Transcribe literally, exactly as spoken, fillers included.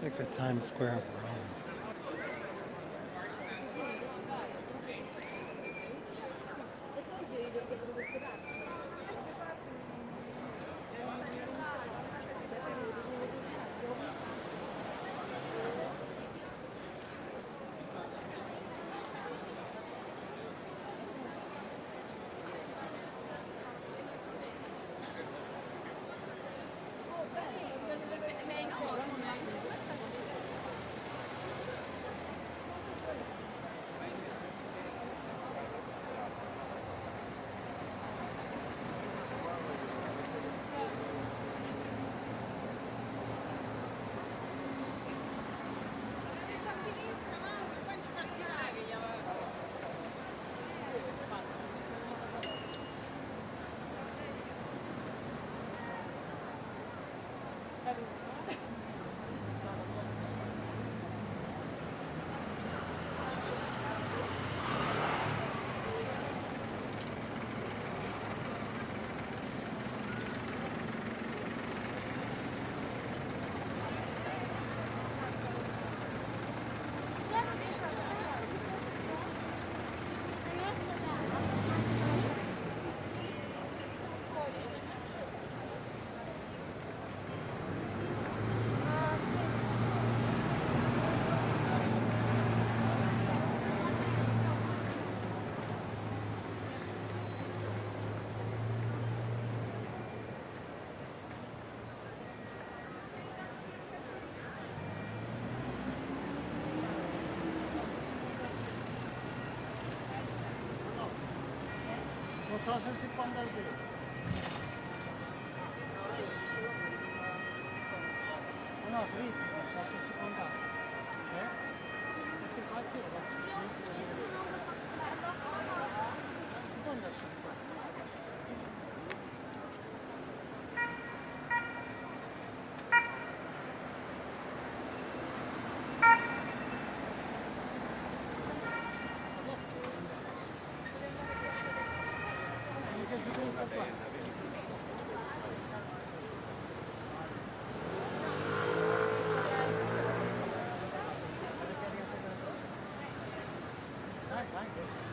Like the Times Square of Rome. Non so se si può andare bene. No, dritto, non so se si può andare. Eh? Perché qua c'era. Si può andare su qua. Dai, dai.